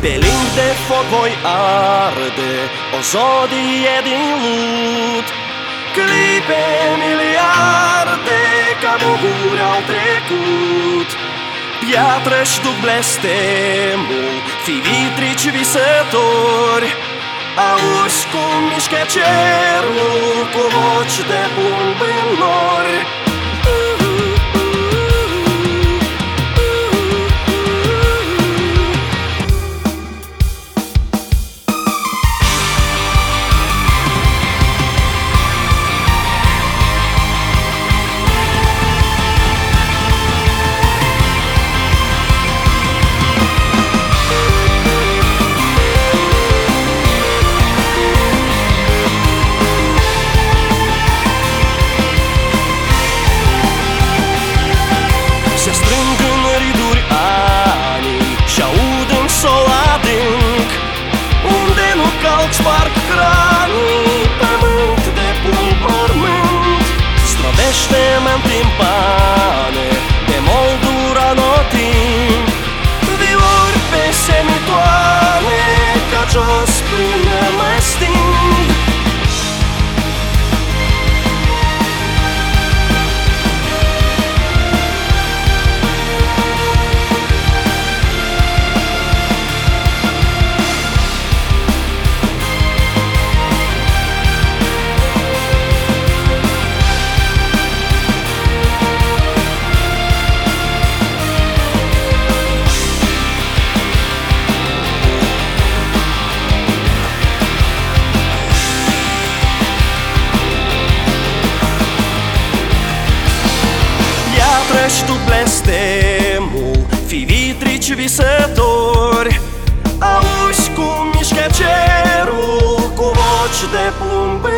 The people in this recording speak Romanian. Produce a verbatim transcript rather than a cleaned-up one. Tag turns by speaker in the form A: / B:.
A: Pe limb de foc voi arde o zodie din lut. Clipe miliarde ca muguri au trecut. Piatră-și duc blestemul, fii vitrici visători. Auzi cum mișcă cerul cu voci de plumb în nori. Sparg hranii, pământ de plumb mormânt. Zdrobește-mă în timpane de moldura notim. Viori pe semitoane ca jos până mă sting. Treci tu blestemul, fii vitrici visători. Auzi cum mișcă cerul cu voci de plumb